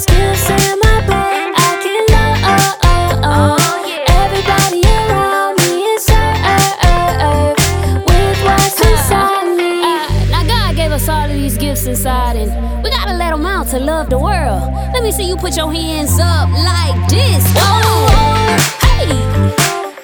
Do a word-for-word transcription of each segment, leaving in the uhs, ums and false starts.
these gifts in my bag, I can love everybody around me is served with what's inside me. Now God gave us all of these gifts inside, and we gotta let them out to love the world. Let me see you put your hands up like this. Whoa, hey.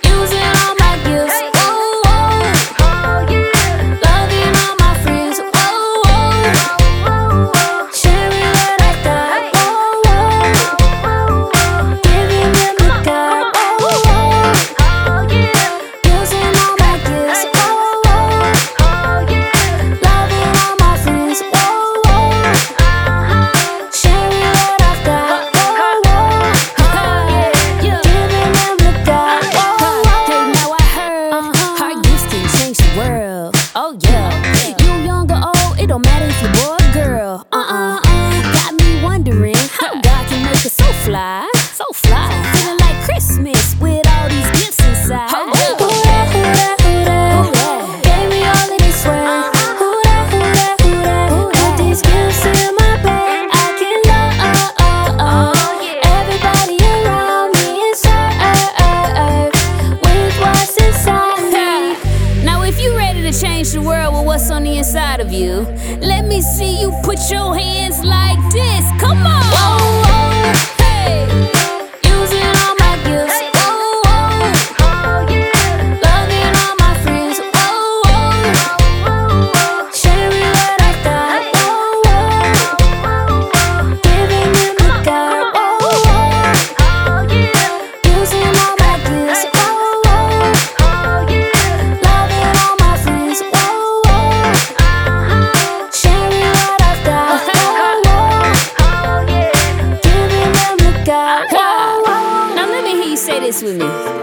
Oh yeah, you young or old, it don't matter if you're boy or girl. Uh-uh, got me wondering how God can make it so fly, so fly. Feeling like Christmas with all these gifts inside. Who that, who that, who that, gave me all of this swag. Who that, who that, who that, put these gifts in my bag, I can love everybody around me is served with what's inside me. Now if you ready to change the world with what's on the inside of you, let me see you put your hands like this. Come on. Whoa, whoa, hey. Using all my gifts. Whoa, whoa. Loving all my friends. Whoa, whoa. Sharing what I got. Whoa, whoa. Giving them to God. Whoa, whoa. Using all my gifts. Whoa, whoa. Loving all my friends. Whoa, whoa. Sharing what I've got. Whoa, whoa. Giving them to God. Whoa, whoa. Now let me hear you say this with me.